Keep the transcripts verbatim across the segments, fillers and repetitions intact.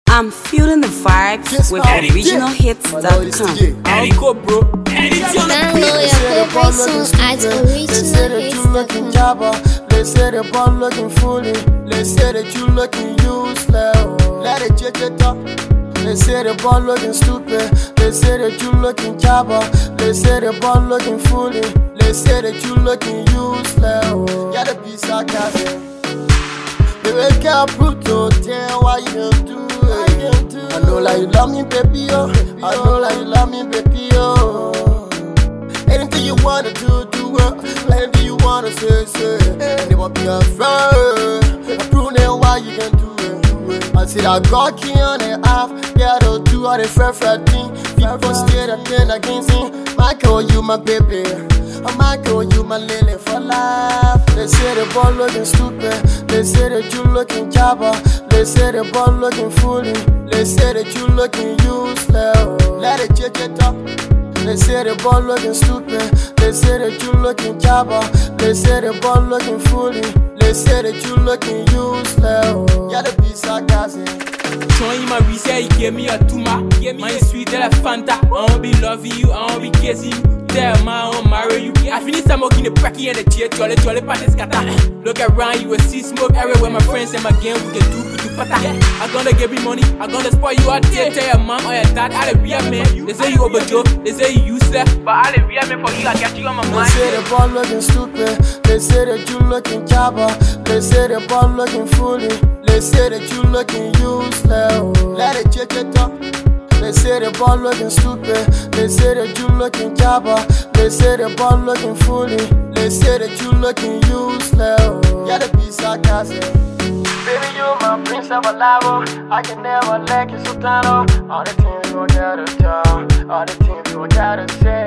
I'm feeling the vibes Yes, with ma'am. original hits dot com. Go, bro. Download your favorite songs at original hits dot com. They say the ball looking foolish. They say that you looking useless. Let it check it up. They say the ball looking stupid. They say that you looking jabba. They say the ball looking foolish. They say that you looking useless. Yeah, the piece of sarcasm. Baby, can't prove to tell why you don't do it. I know like you love me, baby, oh. I know like you love me, baby, oh. Anything you wanna do, do it. Anything you wanna say, say. Never be afraid. I prove now why you can do it. I said I got key on the half. Yeah, I don't do all the fair fair thing. People stay that thing against me. Michael, you my baby. I might call you my lily for life. They say the ball looking stupid. They say that you looking jabba. They say the ball looking foolish. They say that you looking useless. Let it check it up. They say the ball looking stupid. They say that you looking jabba. They say the ball looking foolish. They say that you looking useless. Yeah, the piece of sarcasm. Showing my reset, you gave me a tuma. My sweet elephanta. I won't be loving you, I won't be kissing you. Tell my own marry you. I finished smoking the pracky and the chair, jolly jolly party scatter. Look around, you will see smoke everywhere. My friends and my gang, we can do to pata. I'm gonna give you money, I'm gonna spoil you out there. Tell your mom or your dad, I'll be a man. They say you overjoy, they say you useless, but I'll be a man for you. I got you on my mind. They say the ball looking stupid. They say that you looking jabba. They say the ball looking foolish. They say that you looking useless. Let it check it up. They say the ball looking stupid. They say that you looking jabba. They say the ball looking foolish. They say that you looking useless. Yeah, the piece of sarcasm. Baby, you my prince of a lavo. I can never let you sultano. All the things you gotta tell. All the things you gotta say.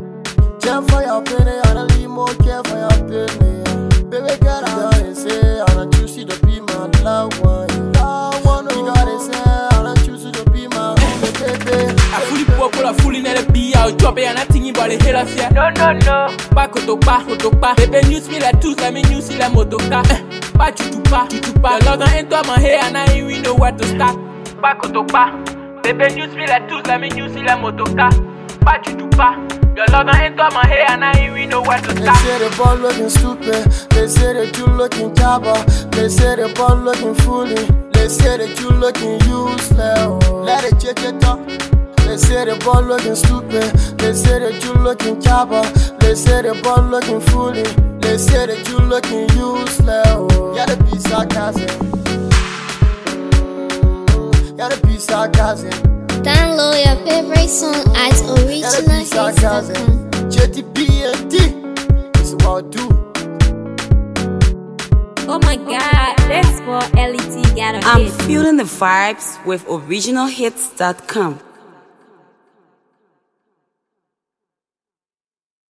Care for your penny, I don't need more care for your penny. Baby, girl, I gotta say, I don't choose you to be my loved one. Loved one, you gotta say, I don't choose you to be my baby. I fully popular, fully in the B. I'll drop it and I think about the hell of ya. No, no, no. Back to back, to back. Baby, news me like two, I mean, you see like motoka. Back to back, to back. Your love enter my hair and I ain't know where to start. Back to back. Baby, news me like two, I mean, you see like motoka. Back to back. Your love enter my hair and I ain't know where to start. They say the ball looking stupid. They say that you looking jabba. They say the ball looking foolish. They say that you looking useless. Let it check it up. They say the ball looking stupid. They say that you looking jabba. They say the ball looking foolish. They say that you looking useless. Yeah, the piece of sarcasm. Yeah, the piece of sarcasm. Download your favorite song at original hits dot com. J T P and T. This is what I do. Oh my god, that's for L E T got a I'm hit. feeling the vibes with original hits dot com.